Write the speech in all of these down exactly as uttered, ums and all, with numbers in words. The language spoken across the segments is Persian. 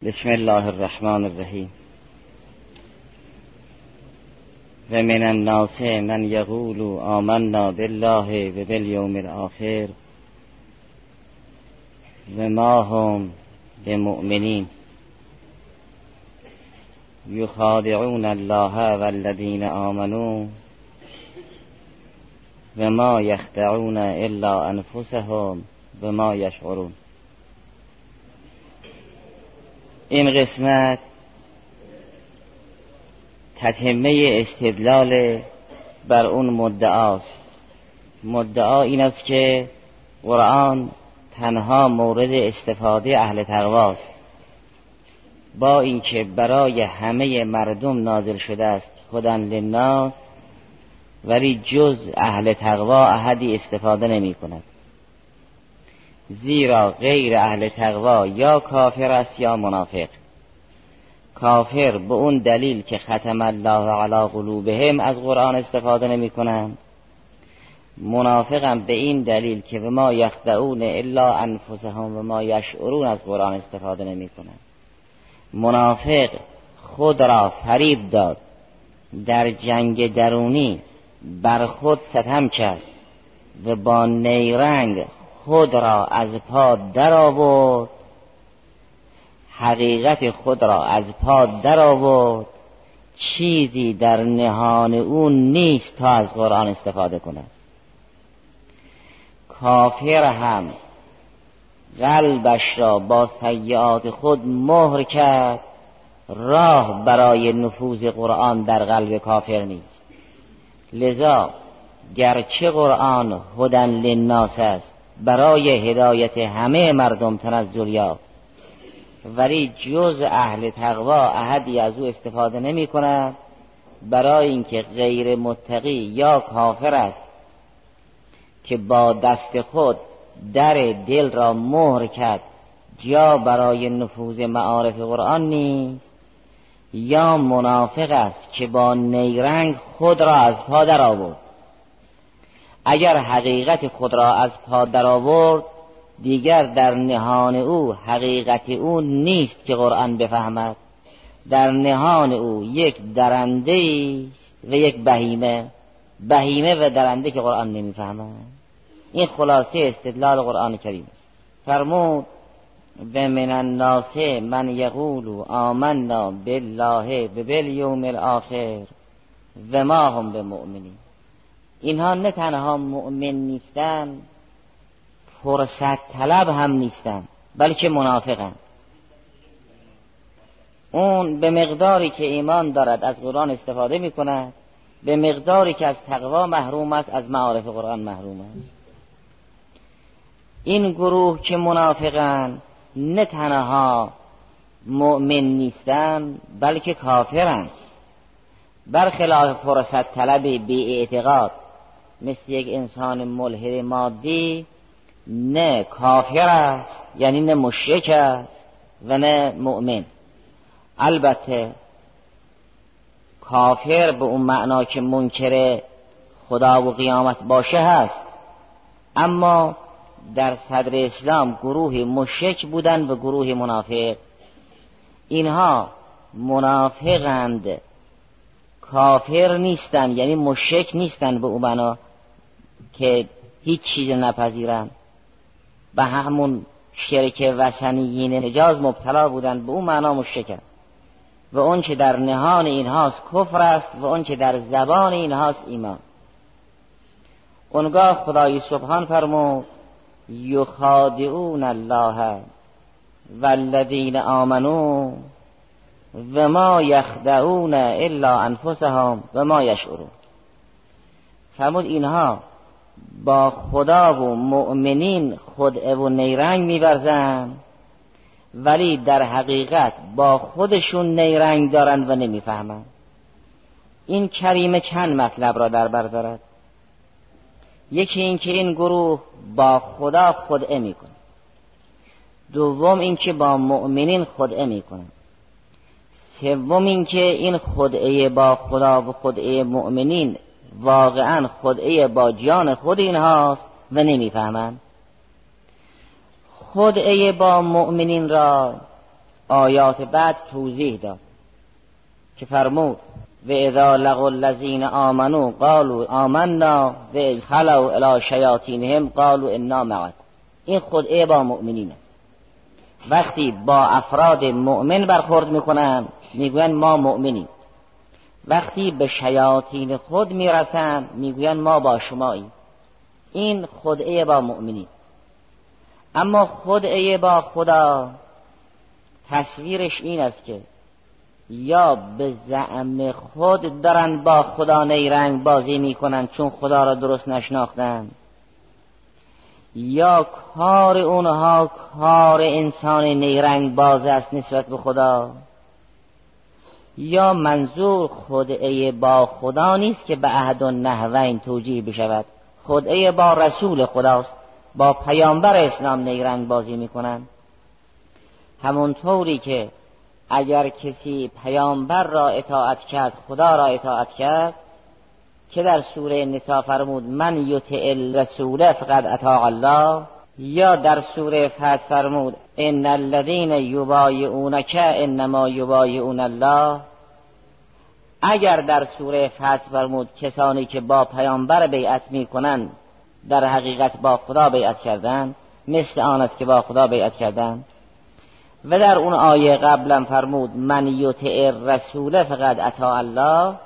بسم الله الرحمن الرحیم. و من الناس من یقول آمنا بالله و بالیوم الاخر و ما هم بمؤمنین یخادعون الله والذین آمنوا و ما یخدعون الا انفسهم و ما یشعرون. این قسمت تتمه استدلال بر اون مدعاست. مدعا این است که قرآن تنها مورد استفاده اهل تقواست، با اینکه برای همه مردم نازل شده است هدی للناس، ولی جز اهل تقوا احدی استفاده نمی کند، زیرا غیر اهل تقوا یا کافر است یا منافق. کافر به اون دلیل که ختم الله علی قلوبهم از قرآن استفاده نمی کنند، منافقم به این دلیل که به ما یخدعون الا انفسهم و ما یشعرون از قرآن استفاده نمی کنند. منافق خود را فریب داد، در جنگ درونی بر خود ستم کرد و با نیرنگ خود را از پا در آورد، حقیقت خود را از پا در آورد، چیزی در نهان او نیست تا از قرآن استفاده کند. کافر هم قلبش را با سیئات خود مهر کرد، راه برای نفوذ قرآن در قلب کافر نیست. لذا گرچه قرآن هدی للناس است، برای هدایت همه مردم تنزل یافت، ولی جز اهل تقوا احدی از او استفاده نمی کند، برای اینکه غیر متقی یا کافر است که با دست خود در دل را مهر کرد، جا برای نفوذ معارف قرآن نیست، یا منافق است که با نیرنگ خود را از پا در آورد. اگر حقیقت خود را از پا در آورد، دیگر در نهان او حقیقت او نیست که قرآن بفهمد، در نهان او یک درنده است و یک بهیمه، بهیمه و درنده که قرآن نمیفهمد. این خلاصه استدلال قرآن کریم است. فرمود و من الناس من یقول آمنا بالله و بالیوم الاخر و ما هم بمؤمنین. اینها نه تنها مؤمن نیستند، فرصت طلب هم نیستند، بلکه منافقند. اون به مقداری که ایمان دارد از قرآن استفاده می کند، به مقداری که از تقوا محروم است از معارف قرآن محروم است. این گروه که منافقند نه تنها مؤمن نیستند، بلکه کافرند. برخلاف فرصت طلب بی اعتقاد مثل یک انسان ملحد مادی، نه کافر است، یعنی نه مشرک است و نه مؤمن. البته کافر به اون معنا که منکر خدا و قیامت باشه هست، اما در صدر اسلام گروه مشرک بودن و گروه منافق. اینها منافقند، کافر نیستن، یعنی مشرک نیستن به اون معنا که هیچ چیز نپذیرن، به همون شرک وثنیین حجاز مبتلا بودن، به اون معنا مشرکن. و اون که در نهان اینهاست کفر است و اون که در زبان اینهاست ایمان. اونگاه خدای سبحان فرمود یخادعون الله والذین آمنوا و ما یخدعون الا انفسهم و ما یشعرون. فرمود اینها با خدا و مؤمنین خدعه و نیرنگ می‌ورزند، ولی در حقیقت با خودشون نیرنگ دارند و نمیفهمند. این کریمه چند مطلب را در بر دارد. یکی این که این گروه با خدا خدعه میکنه، دوم این که با مؤمنین خدعه میکنه، سوم این که این خدعه با خدا و خدعه مؤمنین واقعا خدعه با جان خود اینهاست و نمیفهمند. خدعه با مؤمنین را آیات بعد توضیح داد که فرمود و اذا لقوا الذین آمنوا قالوا آمنا و اذ خلوا الی شیاطینهم قالوا انا معکم. این خدعه با مؤمنین است. وقتی با افراد مؤمن برخورد میکنن میگوین ما مؤمنیم، وقتی به شیاطین خود میرسن میگوین ما با شماییم. این خدعه با مؤمنین. اما خدعه با خدا تصویرش این است که یا به زعم خود دارن با خدا نیرنگ بازی میکنن چون خدا را درست نشناختن، یا کار اونها کار انسان نیرنگ باز است نسبت به خدا، یا منظور خدعه با خدا نیست که به عهد و نحوین توجیه بشود. خدعه با رسول خداست، با پیامبر اسلام نیرنگ بازی میکنن. همونطوری که اگر کسی پیامبر را اطاعت کرد خدا را اطاعت کرد، که در سوره نساء فرمود من یطع الرسول فقد اطاع الله، یا در سوره فتح فرمود ان الذین یبایعونک انما یبایعون الله. اگر در سوره فتح فرمود کسانی که با پیامبر بیعت میکنن در حقیقت با خدا بیعت کردن، مثل آن است که با خدا بیعت کردن. و در اون آیه قبلا فرمود من یطع الرسول فقد اطاع الله،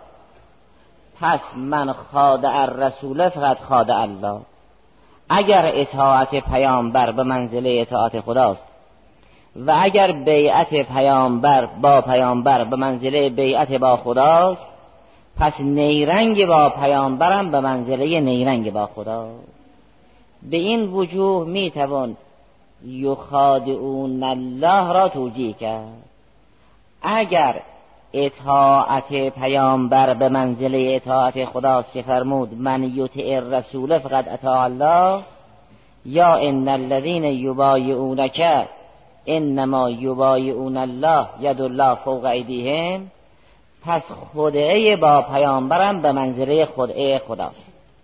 پس من خادع الرسول فقد خادع الله. اگر اطاعت پیامبر به منزله اطاعت خداست و اگر بیعت پیامبر با پیامبر به منزله بیعت با خداست، پس نیرنگ با پیامبرم به منزله نیرنگ با خدا. به این وجوه میتوان یخادعون الله را توجیه کرد. اگر اطاعت پیامبر به منزله اطاعت خداست که فرمود من یطع الرسول فقد اطاع الله، یا ان الذین یبایعونک انما یبایعون الله ید الله فوق ایدیهم، پس خدعه با پیامبرم به منزله خدعه خداست.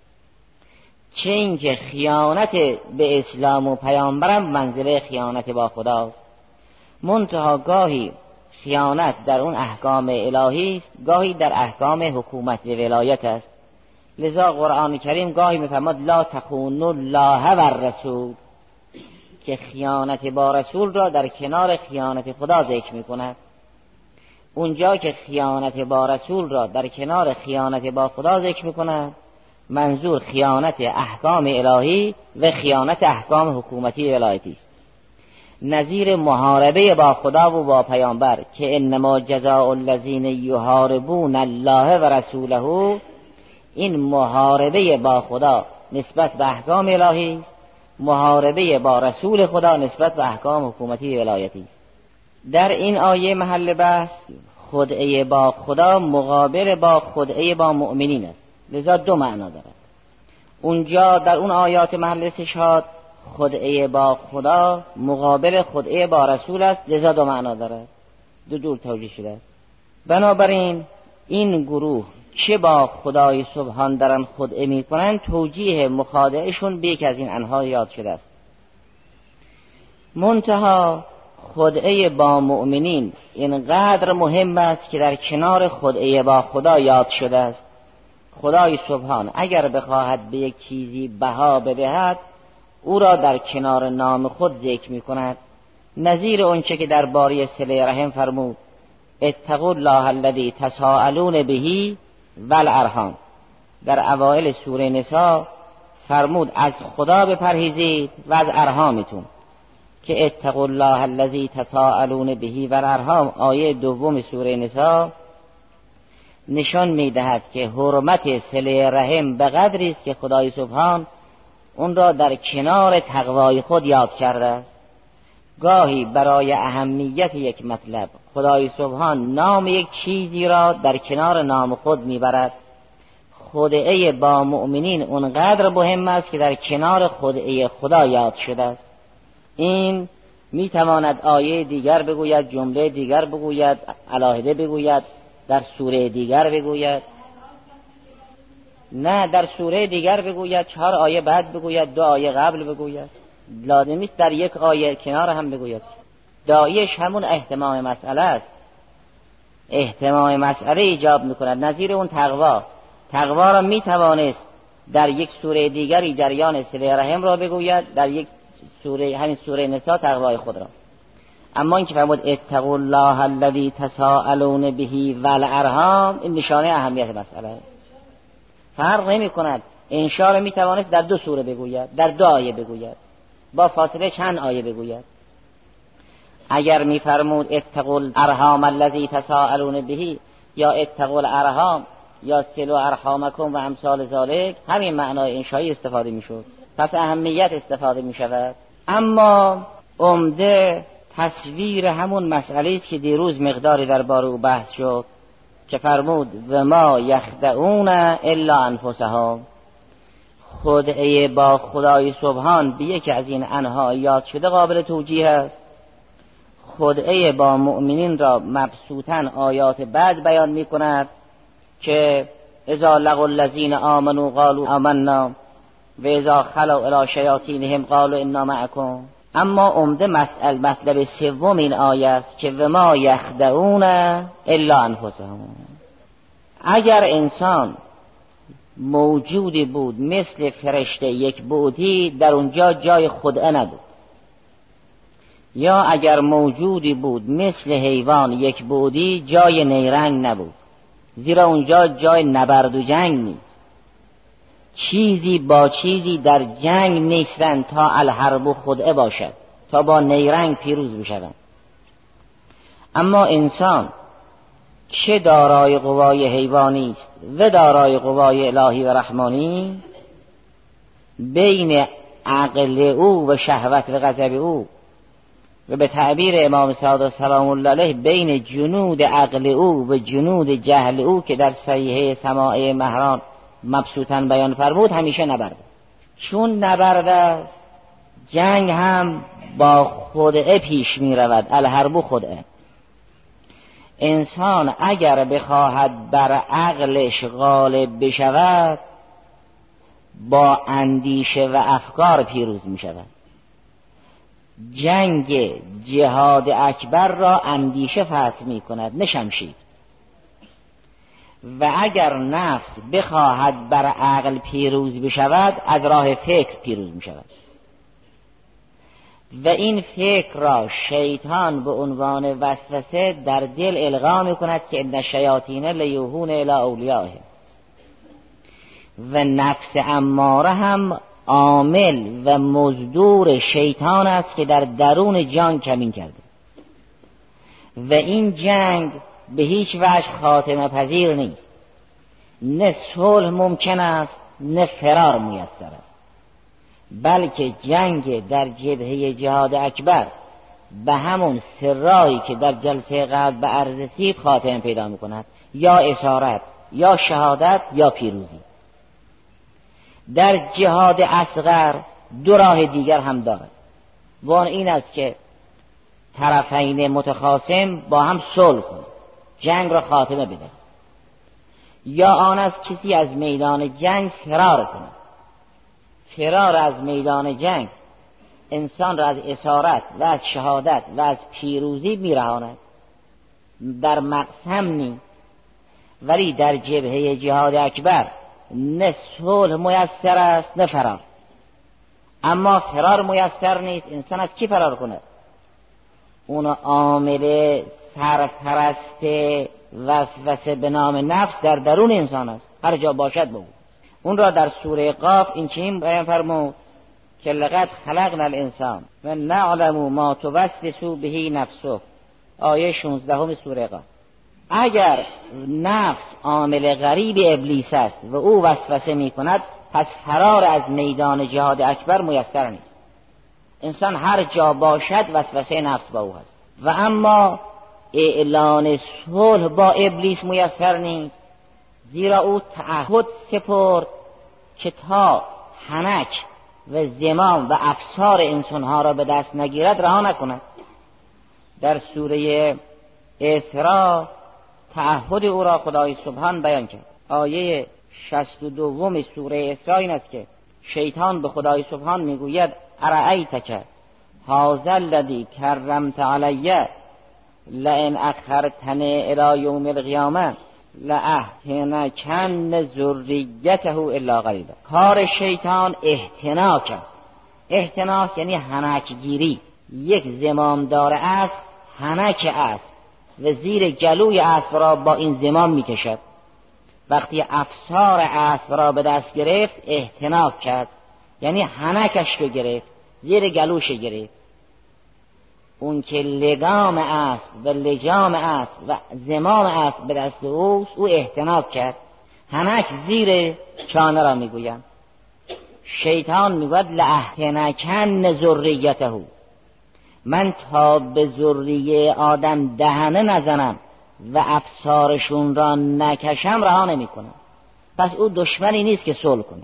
چه این که خیانت به اسلام و پیامبرم منزله خیانت با خداست. منتها گاهی خیانت در اون احکام الهی است، گاهی در احکام حکومت و ولایت است. لذا قرآن کریم گاهی می‌فرماید لا تخونوا الله و الرسول، که خیانت با رسول را در کنار خیانت خدا ذکر می‌کند. اونجا که خیانت با رسول را در کنار خیانت با خدا ذکر می‌کند، منظور خیانت احکام الهی و خیانت احکام حکومتی و ولایتی است. نظیر محاربه با خدا و با پیامبر که انما جزاء الذین یحاربون الله و رسوله، این محاربه با خدا نسبت به احکام الهی است، محاربه با رسول خدا نسبت به احکام حکومتی و ولایتی است. در این آیه محل بحث خدعه با خدا مقابل با خدعه با مؤمنین است، لذا دو معنا دارد. اونجا در اون آیات محل استشهاد خدعه با خدا مقابل خدعه با رسول است، لذا دو معنا دارد، دو جور توجیه شده است. بنابراین این گروه چه با خدای سبحان دارن خدعه می کنن، توجیه مخادعشون به یک از این انها یاد شده است. منتها خدعه با مؤمنین اینقدر مهم است که در کنار خدعه با خدا یاد شده است. خدای سبحان اگر بخواهد به یک چیزی بها بدهد، او را در کنار نام خود ذکر می کند. نظیر اونچه که در باره صله رحم فرمود اتقوا الله الذی تساءلون به والارحام. در اوائل سوره نساء فرمود از خدا بپرهیزید و از ارحامتون، که اتقوا الله الذی تساءلون به والارحام آیه دوم سوره نساء نشان می‌دهد که حرمت صله رحم به قدری است که خدای سبحان اون را در کنار تقوای خود یاد کرده است. گاهی برای اهمیت یک مطلب خدای سبحان نام یک چیزی را در کنار نام خود میبرد. خدعه با مؤمنین اونقدر مهم است که در کنار خدعه خدا یاد شده است. این میتواند آیه دیگر بگوید، جمله دیگر بگوید، علاهده بگوید، در سوره دیگر بگوید، نه در سوره دیگر بگوید، چهار آیه بعد بگوید، دو آیه قبل بگوید، لازم نیست در یک آیه کنار هم بگوید. داعیش همون اهتمام مسئله است، اهتمام مسئله ایجاب میکند. نظیر اون تقوا، تقوا را میتوانست در یک سوره دیگری جریان صله رحم را بگوید، در یک سوره همین سوره نساء تقوای خود را. اما اینکه فرمود اتقوا الله الذی تساءلون به والارحام، این نشانه اهمیت مسئله است. فرق نمی کند. انشاء را میتوانست در دو سوره بگوید، در دو آیه بگوید، با فاصله چند آیه بگوید. اگر میفرمود اتقوا الارحام الذی تساءلون به یا اتقوا الارحام یا صلوا ارحامکم و امثال ذالک، همین معنای انشایی استفاده میشد. پس اهمیت استفاده میشود. اما عمده تصویر همون مسئله است که دیروز مقداری درباره او بحث شد که فرمود و ما یخدعون الا انفسهم. خدعه با خدای سبحان به یکی از این انها یاد شده قابل توجیه است. خدعه با مؤمنین را مبسوطاً آیات بعد بیان می کند که اذا لقوا الذین آمنوا قالوا آمنا و اذا خلوا الی شیاطینهم قالوا انا معکم. اما عمده مطلب سوم این آیه است که و ما یخدعون الا انفسهم. اگر انسان موجودی بود مثل فرشته یک بعدی، در اونجا جای خدعه نبود، یا اگر موجودی بود مثل حیوان یک بعدی، جای نیرنگ نبود، زیرا اونجا جای نبرد و جنگ نیست. چیزی با چیزی در جنگ نیستن تا الحرب و خدعه باشد، تا با نیرنگ پیروز بشوند. اما انسان چه دارای قوای حیوانی است و دارای قوای الهی و رحمانی، بین عقل او و شهوت و غضب او و به تعبیر امام صادق سلام الله علیه بین جنود عقل او و جنود جهل او که در صحیحه سماعه مهران مبسوطاً بیان فرمود، همیشه نبرد. چون نبرد است، جنگ هم با خدعه پیش می رود، الحرب خدعه. انسان اگر بخواهد بر عقلش غالب بشود، با اندیشه و افکار پیروز می شود. جنگ جهاد اکبر را اندیشه فتح می کند، نه شمشیر. و اگر نفس بخواهد بر عقل پیروز بشود، از راه فکر پیروز می شود. و این فکر را شیطان به عنوان وسوسه در دل القا می کند که ان الشیاطین لیوحون الی اولیائهم. و نفس اماره هم عامل و مزدور شیطان است که در درون جان کمین کرده. و این جنگ به هیچ وجه خاتمه پذیر نیست. نه صلح ممکن است، نه فرار میسر است. بلکه جنگ در جبهه جهاد اکبر به همون سرایی که در جلسه قبل به عرض رسید خاتمه پیدا میکند، یا اسارت، یا شهادت، یا پیروزی. در جهاد اصغر دو راه دیگر هم دارد، و آن این است که طرفین متخاصم با هم صلح کنند، جنگ را خاتمه بده، یا آن است کسی از میدان جنگ فرار کند. فرار از میدان جنگ انسان را از اسارت و از شهادت و از پیروزی میرهاند، در مقسم نیست. ولی در جبهه جهاد اکبر نه صلح میسر است نه فرار. اما فرار میسر نیست. انسان از کی فرار کنه؟ اون عامل سرپرست وسوسه به نام نفس در درون انسان است، هر جا باشد بود. اون را در سوره قاف این چنین بیان فرمود که لقد خلقنا الانسان و نعلم ما توسوس به نفسه، آیه شانزده سوره قاف. اگر نفس عامل غریب ابلیس است و او وسوسه می کند، پس فرار از میدان جهاد اکبر میسر نیست. انسان هر جا باشد وسوسه نفس با او هست. و اما اعلان صلح با ابلیس میسر نیست، زیرا او تعهد سپرد که تا حنک و زمام و افسار انسانها را به دست نگیرد رها نکند. در سوره اسراء تعهد او را خدای سبحان بیان کرد. آیه شصت و دو سوره اسراء این است که شیطان به خدای سبحان میگوید ارأیتک هذا الذی کرمت علی لئن اخرتنی الی یوم القیامه لأحتنکن ذریته الا قلیلا. کار شیطان احتناک است. احتناک یعنی حنکگیری. یک زمامدار اسب حنک اسب و زیر گلوی اسب را با این زمام میکشد. وقتی افسار اسب را به دست گرفت احتناک کرد، یعنی حنکش رو گرفت، زیر گلوش گرفت. اون که لگام اسب و لجام اسب و زمام اسب به دست اوست، او احتناک کرد. حنک زیر چانه را میگویم. شیطان میگوید لأحتنکن ذریته، من تا به ذریه آدم دهنه نزنم و افسارشون را نکشم رها نمی کنم. پس او دشمنی نیست که صلح کنه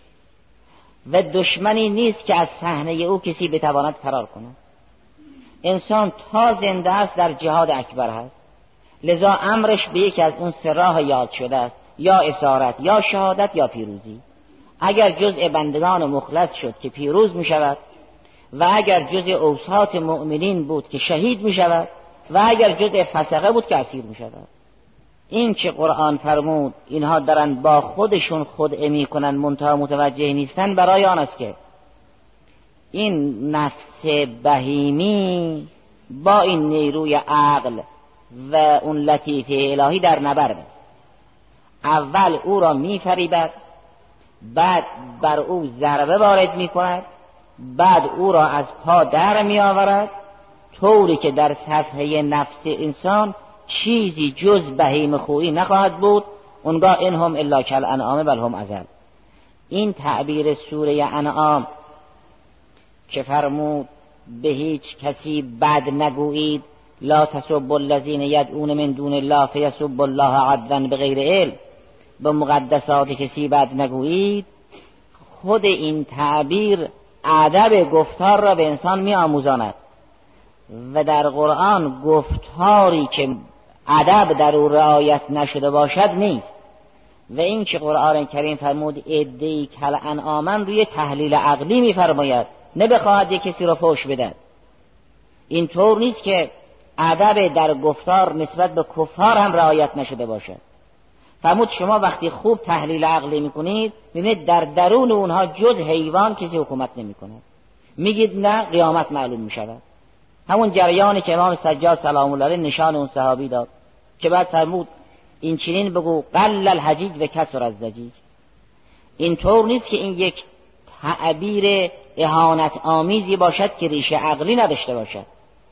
و دشمنی نیست که از صحنه او کسی بتواند فرار کنه. انسان تا زنده است در جهاد اکبر هست، لذا امرش به یکی از اون سه راه یاد شده است، یا اسارت، یا شهادت، یا پیروزی. اگر جزء بندگان مخلص شد که پیروز می شود، و اگر جزء اوساط مؤمنین بود که شهید می شود، و اگر جزء فسقه بود که اسیر می شود. این که قرآن فرمود اینها دارن با خودشون خدعه می کنن منتها متوجه نیستن، برای آن است که این نفس بهیمی با این نیروی عقل و اون لطیفه الهی در نبرد است. اول او را می فریبد، بعد بر او ضربه وارد می کند، بعد او را از پا در می آورد، طوری که در صفحه نفس انسان چیزی جز بهیم خویی نخواهد بود. اونگاه انهم الا کالانعام بل هم اضل. این تعبیر سوره انعام که فرمود به هیچ کسی بد نگویید، لا تسبوا الذین یدعون من دون الله فیسبوا الله عدوا بغیر علم، به مقدسات کسی بد نگویید، خود این تعبیر ادب گفتار را به انسان می آموزاند. و در قرآن گفتاری که ادب در او رعایت نشده باشد نیست. و این که قرآن کریم فرمود عده‌ای کالانعام روی تحلیل عقلی می فرماید، نه بخواهد یک کسی را فحش بدهد. این طور نیست که ادب در گفتار نسبت به کفار هم رعایت نشده باشد. فرمود شما وقتی خوب تحلیل عقلی میکنید میبینید در درون اونها جز حیوان کسی حکومت نمیکنه. میگید نه قیامت معلوم میشود. همون جریانی که امام سجاد سلام الله علیه نشان اون صحابی داد که بعد فرمود این چنین بگو قل الحجیج و کسر الضجیج. این طور نیست که این یک تعبیر اهانت آمیزی باشد که ریشه عقلی نداشته باشد.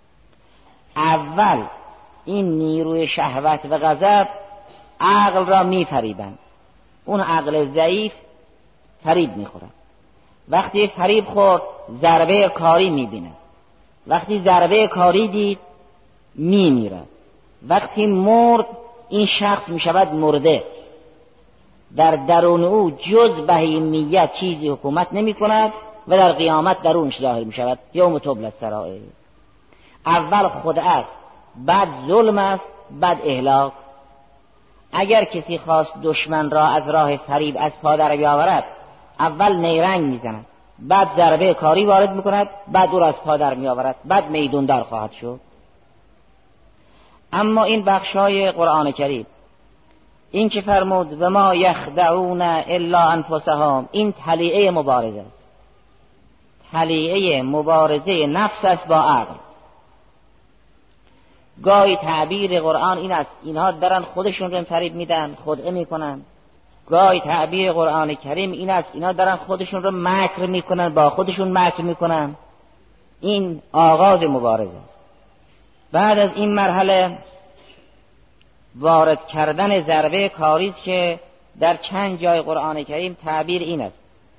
اول این نیروی شهوت و غضب عقل را میفریبند. اون عقل ضعیف فریب میخورد. وقتی فریب خورد ضربه کاری میبیند. وقتی ضربه کاری دید میمیرد. وقتی مرد این شخص میشود مرده. در درون او جز بهیمیت چیزی حکومت نمی کند و در قیامت درونش ظاهر می شود. یوم تبلی السرائر. اول خود است، بعد ظلم است، بعد اهلاک. اگر کسی خواست دشمن را از راه فریب از پا در بیاورد، اول نیرنگ می زند، بعد ضربه کاری وارد می کند، بعد او را از پا در می آورد، بعد میدون در خواهد شد. اما این بخشای قرآن کریم، این که فرمود و ما یخدعون الا انفسهم، این طلیعه مبارزه است. طلیعه مبارزه نفس است با عقل. گاهی تعبیر قرآن این است اینها دارن خودشون رو فریب میدن، خدعه میکنن. گاهی تعبیر قرآن کریم این است اینها دارن خودشون رو مکر میکنن، با خودشون مکر میکنن. این آغاز مبارزه است. بعد از این مرحله وارد کردن ضربه کاری است که در چند جای قرآن کریم تعبیر این است.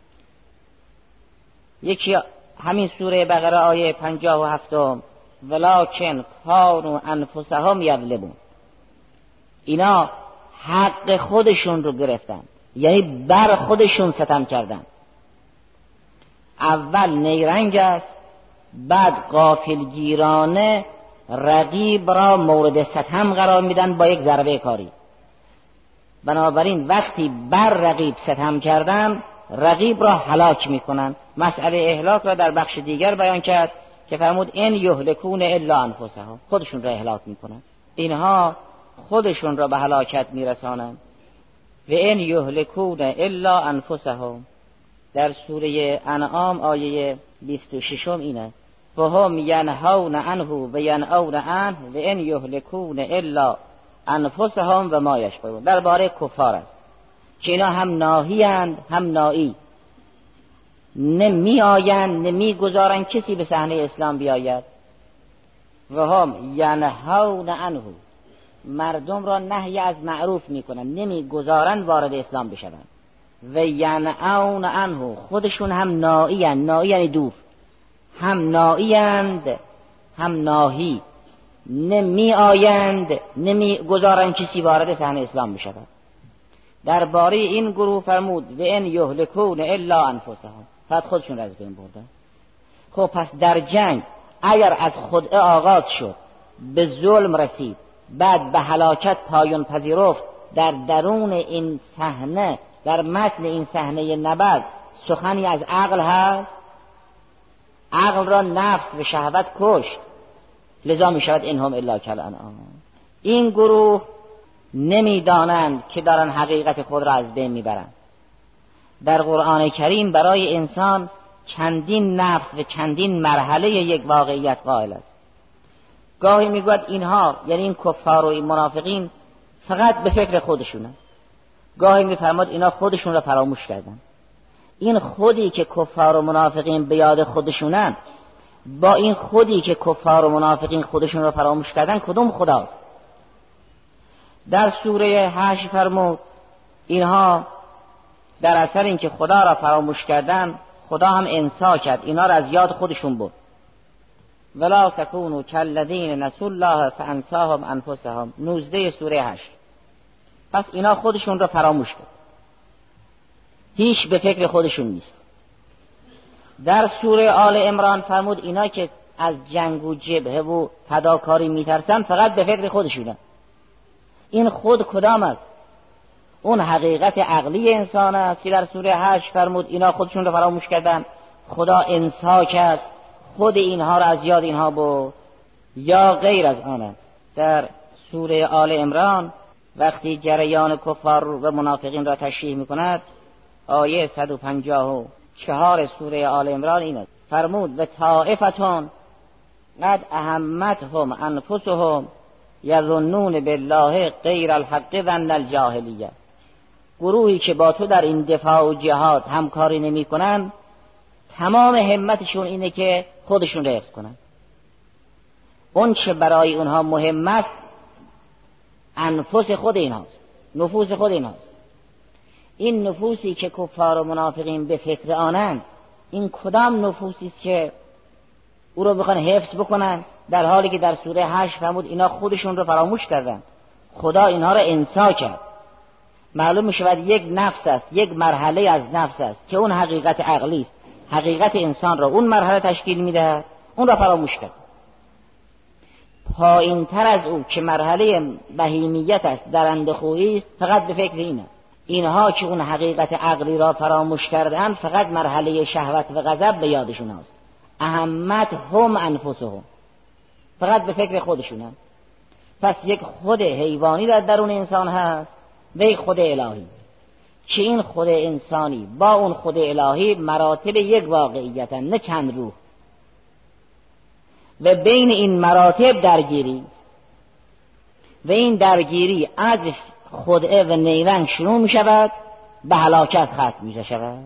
یکی همین سوره بقره آیه پنجاه و هفتم ولکن کانوا انفسهم یظلمون. اینا حق خودشون رو گرفتن، یعنی بر خودشون ستم کردن. اول نیرنگ است، بعد غافلگیرانه رقیب را مورد ستم قرار میدن با یک ضربه کاری. بنابراین وقتی بر رقیب ستم کردن رقیب را هلاک میکنن. مسئله اهلاک را در بخش دیگر بیان کرد که فرمود ان یهلکون الا انفسهم، خودشون را هلاک میکنن، اینها خودشون را به هلاکت میرسانند. و ان یهلکون الا انفسهم در سوره انعام آیه بیست و شش این است فهم ینهون عنه و ینأون عنه و ان یهلکون الا انفسهم و ما یشعرون. درباره کفار است که اینا هم ناهیند هم نایی، نمی آیند نمی گذارن کسی به صحنه اسلام بیاید. و هم ینهون عنه، مردم را نهی از معروف میکنن، نمی گذارن وارد اسلام بشوند. و ینأون عنه، خودشون هم نایی اند، نایی یعنی دور، هم نایی اند هم ناهی، نمی آیند نمی گذارن کسی وارد صحنه اسلام بشود. درباره این گروه فرمود و ان یهلکون الا انفسهم، فقط خودشون را از بین بردن. خب پس در جنگ اگر از خود آغاز شد، به ظلم رسید، بعد به هلاکت پایان پذیرفت، در درون این صحنه، در متن این صحنه نبرد سخنی از عقل هست؟ عقل را نفس و شهوت کشت، لذا می شود انهم الا کالانعام. این گروه نمیدانند که دارن حقیقت خود را از بین میبرند. در قرآن کریم برای انسان چندین نفس و چندین مرحله یک واقعیت قائل است. گاهی میگوید اینها یعنی این کفار و این منافقین فقط به فکر خودشونن، گاهی میفرماد اینا خودشون را فراموش کردن. این خودی که کفار و منافقین به یاد خودشونن با این خودی که کفار و منافقین خودشون را فراموش کردن کدوم خداست؟ در سوره هشت فرمود اینها در اثر اینکه خدا را فراموش کردن خدا هم انسا کرد، اینا را از یاد خودشون برد. ولا تکونوا کالذین نسوا الله فانساهم انفسهم، نوزده سوره هشت. پس اینا خودشون را فراموش کرد، هیچ به فکر خودشون نیست. در سوره آل عمران فرمود اینا که از جنگ و جبهه و فداکاری میترسن فقط به فکر خودشونن. این خود کدام است؟ اون حقیقت عقلی انسان است که در سوره هشت فرمود اینا خودشون رو فراموش کردن، خدا انسا کرد، خود اینها را از یاد اینها برد، یا غیر از آن است؟ در سوره آل عمران وقتی جریان کفار و منافقین را تشریح میکند، آیه صد و پنجاه و چهار سوره آل عمران این است فرمود و طائفتون قد اهمتهم انفسهم یظنون بالله غیر الحق ظن الجاهلیه، گروهی که با تو در این دفاع و جهاد همکاری نمی کنن تمام همتشون اینه که خودشون را حفظ کنن. اون چه برای اونها مهم است انفس خود اینهاست، نفوس خود اینهاست. این نفوسی که کفار و منافقین به فکر آنند این کدام نفوسی است که او رو بخوان حفظ بکنن، در حالی که در سوره هشت فرمود اینا خودشون رو فراموش کردن، خدا اینها رو انسا کرد. معلوم میشود یک نفس است، یک مرحله از نفس است که اون حقیقت عقلی است، حقیقت انسان را اون مرحله تشکیل میده، اون را فراموش کرد. پایین تر از او که مرحله بهیمیت است، درندخویی است، فقط به فکر اینه. اینها که اون حقیقت عقلی را فراموش کردن فقط مرحله شهوت و غضب به یادشون است. اهمت هم انفسهم، فقط به فکر خودشونن. پس یک خود حیوانی در درون انسان هست و یک خود الهی که این خود انسانی با اون خود الهی مراتب یک واقعیتن، نه چند روح، و بین این مراتب درگیری و این درگیری از خدعه و نیرنگ شروع می شود به هلاکت ختم می شود.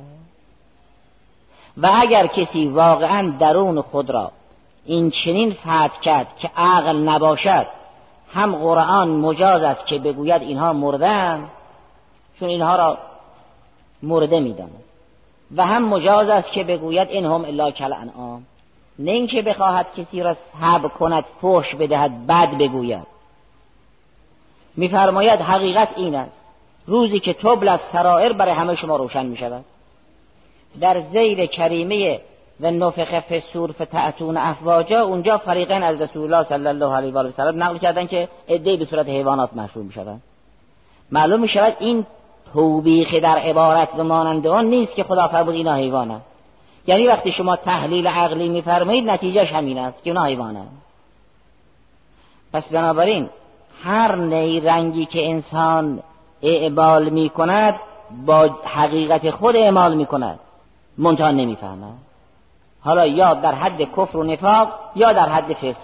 و اگر کسی واقعا درون خود را این چنین فتح کرد که عقل نباشد، هم قرآن مجاز است که بگوید اینها مردن چون اینها را مرده می داند، و هم مجاز است که بگوید اینهم الا کالانعام، نه اینکه بخواهد کسی را سب کند، فحش بدهد، بد بگوید. میفرماید حقیقت این است، روزی که تبل از سرائر برای همه شما روشن می شود. در ذیل کریمه و نفخ فی الصور فتأتون افواجا، اونجا فریقین از رسول الله صلی الله علیه و سلم نقل کردن که عده‌ای به صورت حیوانات محشور می شوند. معلوم می شود این توبیخ در عبارت و مانند آن نیست که خدا فرمود اینا حیوانند، یعنی وقتی شما تحلیل عقلی میفرمایید نتیجهش همین است که اونا حیوانند. پس بنابراین هر نیرنگی که انسان اعمال میکند با حقیقت خود اعمال میکند، منتها نمیفهمد، حالا یا در حد کفر و نفاق یا در حد فسق.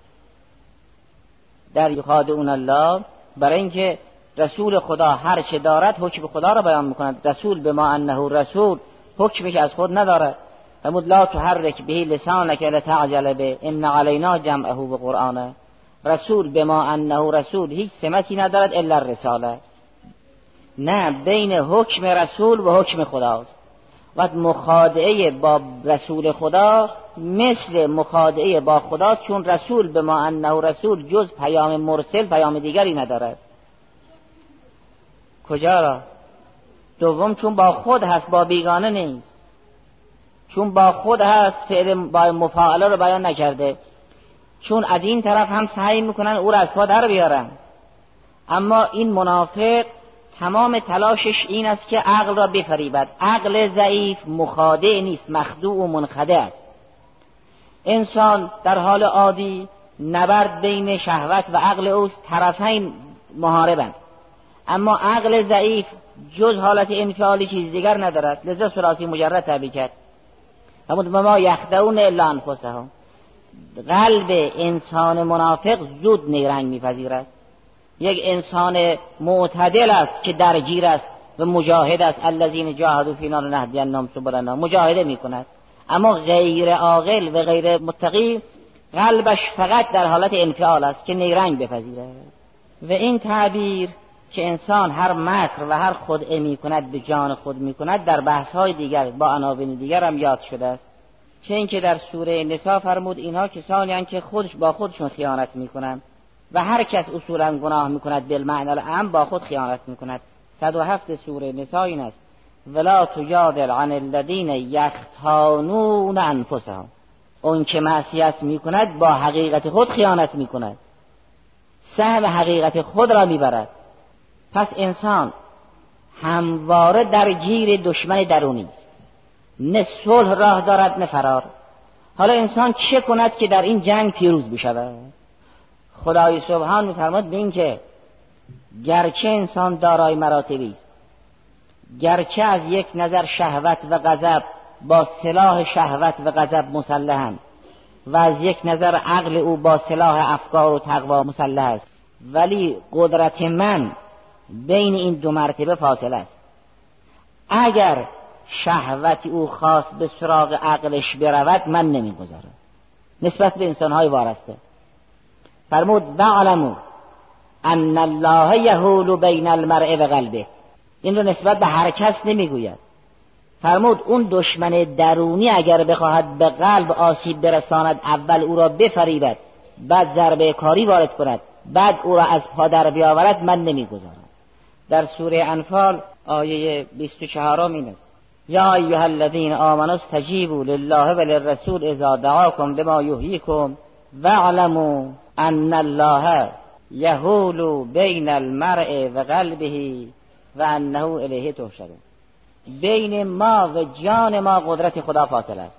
در یخادعون الله، برای اینکه رسول خدا هر چه دارد حکم خدا را بیان میکند. رسول به ما انه رسول حکمش از خود نداره. فرمود لا تحرک به لسانک لتعجل به ان علینا جمعه و قرآنه. رسول به ما انه رسول هیچ سمتی ندارد الا الرساله. نه، بین حکم رسول و حکم خداست. و مخادعه با رسول خدا مثل مخادعه با خدا، چون رسول به ما انه رسول جز پیام مرسل پیام دیگری ندارد. کجا را؟ دوم چون با خود هست، با بیگانه نیست. چون با خود هست فعل با مفاعله رو بیان نکرده. چون از این طرف هم سعی میکنن او را از پا در بیارن، اما این منافق تمام تلاشش این است که عقل را بفریبد. عقل ضعیف مخادع نیست، مخدوع و منخدع است. انسان در حال عادی نبرد بین شهوت و عقل اوست، طرفین محاربند، اما عقل ضعیف جز حالت انفعالی چیز دیگر ندارد. لذا ثلاثی مجرد تعبیر کرد. اما ما یخدعون الا انفسهم. قلب انسان منافق زود نیرنگ میپذیرد. یک انسان معتدل است که درگیر است و مجاهد است. الذین جاهدوا فینا لنهدینهم سبلنا، مجاهده میکند. اما غیر عاقل و غیر متقی قلبش فقط در حالت انفعال است که نیرنگ بپذیرد. و این تعبیر که انسان هر مکر و هر خدعه میکند به جان خود میکند در بحث‌های دیگر با عناوین دیگر هم یاد شده است. چه اینکه در سوره نساء فرمود اینها کسانی هستند که خودش با خودشون خیانت میکنند و هر کس اصولا گناه میکند بالمعنی العام با خود خیانت میکند. صد و هفت سوره نساء این است ولا تجادل عن الذین یختانون انفسهم. اون که معصیت میکند با حقیقت خود خیانت میکند، سهم حقیقت خود را میبرد. پس انسان همواره درگیر دشمن درونی است، نه صلح راه دارد نه فرار. حالا انسان چه کند که در این جنگ پیروز بشود؟ خدای سبحان می‌فرماید به این که گرچه انسان دارای مراتبی است، گرچه از یک نظر شهوت و غضب با سلاح شهوت و غضب مسلحند و از یک نظر عقل او با سلاح افکار و تقوا مسلح است، ولی قدرت من بین این دو مرتبه فاصله است. اگر شهوت او خواست به سراغ عقلش برود من نمیگذارم. نسبت به انسانهای وارسته فرمود وعلموا ان الله یحول بین المرء و قلبه. این رو نسبت به هر کس نمیگوید. فرمود اون دشمن درونی اگر بخواهد به قلب آسیب برساند، اول او را بفریبد، بعد ضربه کاری وارد کند، بعد او را از پا در بیاورد، من نمیگذارم. در سوره انفال آیه بیست و چهار این است یا ایها الذین آمنوا استجیبوا لله وللرسول اذا دعاکم لما یحییکم واعلموا ان الله یحول بین المرء و قلبه و انه الیه تحشرون. بین ما و جان ما قدرت خدا فاصله است.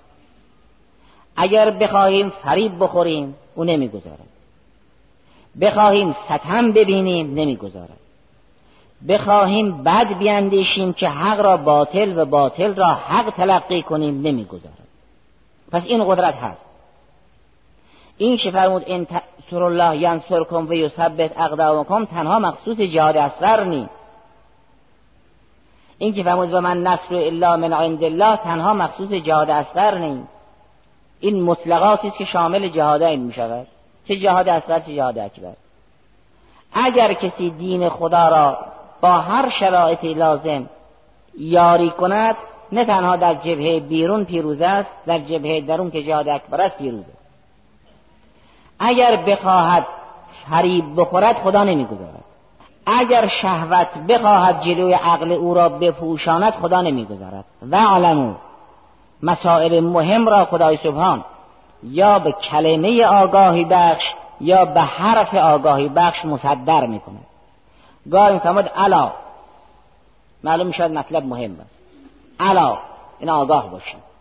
اگر بخواهیم فریب بخوریم او نمیگذارد، بخواهیم ستم ببینیم نمیگذارد، بخواهیم بد بیندیشیم که حق را باطل و باطل را حق تلقی کنیم نمیگذارد. پس این قدرت هست. این که فرمود ان تنصروا الله ینصرکم و یثبت اقدامکم تنها مخصوص جهاد اصغر نیست. این که فرمود و من نصر الا من عند الله تنها مخصوص جهاد اصغر نیست. این مطلقاتی است که شامل جهادین می شود، چه جهاد اصغر چه جهاد اکبر. اگر کسی دین خدا را با هر شرایط لازم یاری کند، نه تنها در جبهه بیرون پیروز است، در جبهه درون که جهاد اکبر است پیروز است. اگر بخواهد فریب بخورد خدا نمیگذارد. اگر شهوت بخواهد جلوی عقل او را بپوشاند خدا نمیگذارد. و علمو مسائل مهم را خدای سبحان یا به کلمه آگاهی بخش یا به حرف آگاهی بخش مصدر میکنه. گاهی میفرماد الا، معلوم شد مطلب مهم است. الا، این آگاه باشید.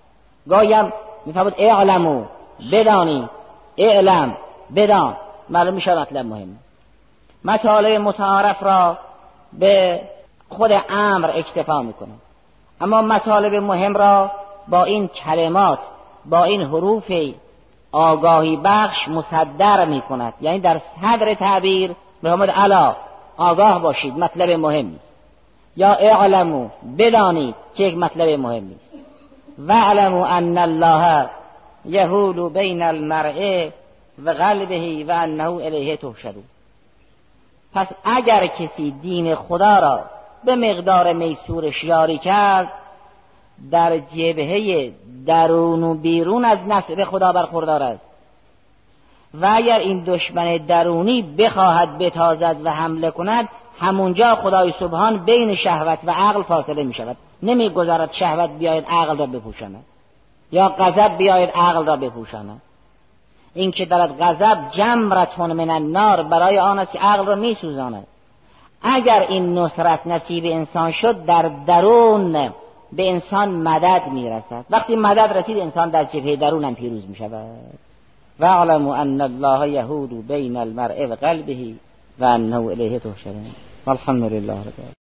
گاهی میفرمود اعلموا، بدانی، اعلم، بدان، معلوم میشه مطلب مهم. مطالب متعارف را به خود امر اکتفا میکنه، اما مطالب مهم را با این کلمات، با این حروف آگاهی بخش مصدر میکند. یعنی در صدر تعبیر میفرماد الا، آگاه باشید، مطلب مهم است. یا اعلموا، بدانید که یک مطلب مهم است. واعلموا ان الله یحول بین المرء و قلبه و انه الیه تحشرون. پس اگر کسی دین خدا را به مقدار میسورش یاری کرد، در جبهه درون و بیرون از نصر خدا برخوردار است، و اگر این دشمن درونی بخواهد بتازد و حمله کند، همونجا خدای سبحان بین شهوت و عقل فاصله می شود. نمی گذارد شهوت بیاید عقل را بپوشاند یا غضب بیاید عقل را بپوشاند. این که دارد غضب جمرتون من النار، برای آن است که عقل را می سوزاند. اگر این نصرت نصیب انسان شد، در درون به انسان مدد می رسد. وقتی مدد رسید، انسان در جبهه درون هم پیروز می شود. واعلموا ان الله یحول بین المرء و قلبه و انه الیه تحشرون. والحمد لله رب العالمین.